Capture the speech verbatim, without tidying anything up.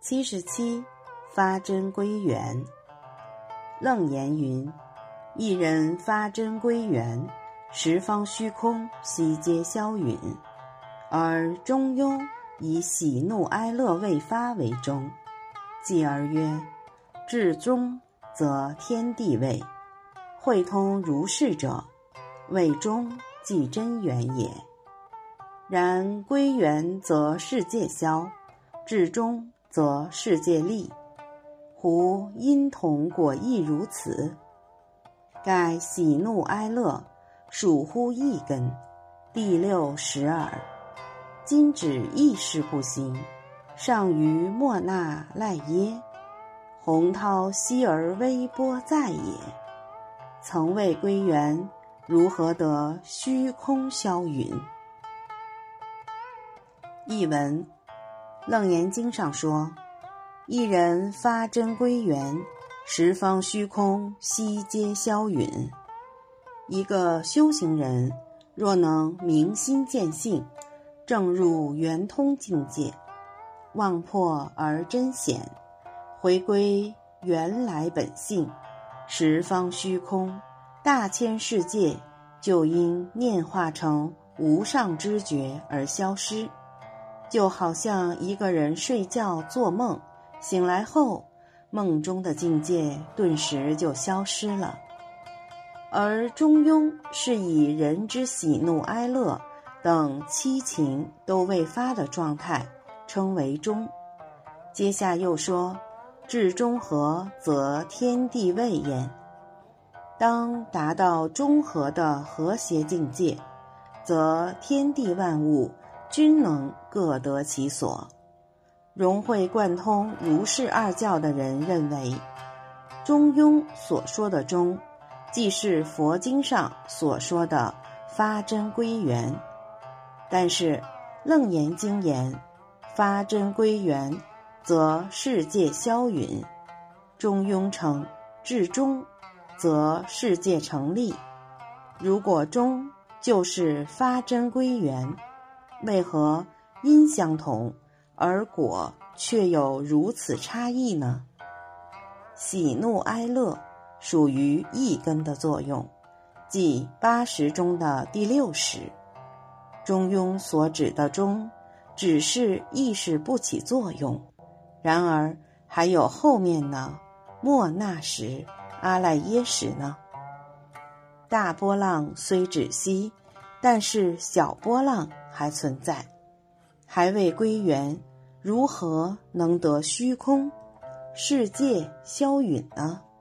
七十七，发真归元。楞严云：一人发真归元，十方虚空悉皆消殒。而中庸以喜怒哀乐未发为中，继而曰：至中则天地位，会通如是者，谓中即真元也。然归元则世界消，至中则世界立，胡因同果亦如此？盖喜怒哀乐属乎一根，第六识耳。今指意识不行，尚于莫那赖耶？洪涛息而微波在也。曾未归元，如何得虚空消殒？译文：楞严经上说，一人发真归元，十方虚空悉皆消殒。一个修行人若能明心见性，正入圆通境界，望破而真显，回归原来本性，十方虚空大千世界就因念化成无上知觉而消失。就好像一个人睡觉做梦，醒来后梦中的境界顿时就消失了。而中庸是以人之喜怒哀乐等七情都未发的状态称为中。接下又说，至中和则天地位焉。当达到中和的和谐境界，则天地万物均能各得其所。融会贯通如是二教的人认为，中庸所说的中，即是佛经上所说的发真归元。但是楞严经言，发真归元则世界消殒。中庸称至中则世界成立。如果中就是发真归元，为何因相同而果却有如此差异呢？喜怒哀乐属于意根的作用，即八识中的第六识。中庸所指的中，只是意识不起作用，然而还有后面呢，莫那识、阿赖耶识呢。大波浪虽止息，但是小波浪还存在，还未归元，如何能得虚空世界消殒呢？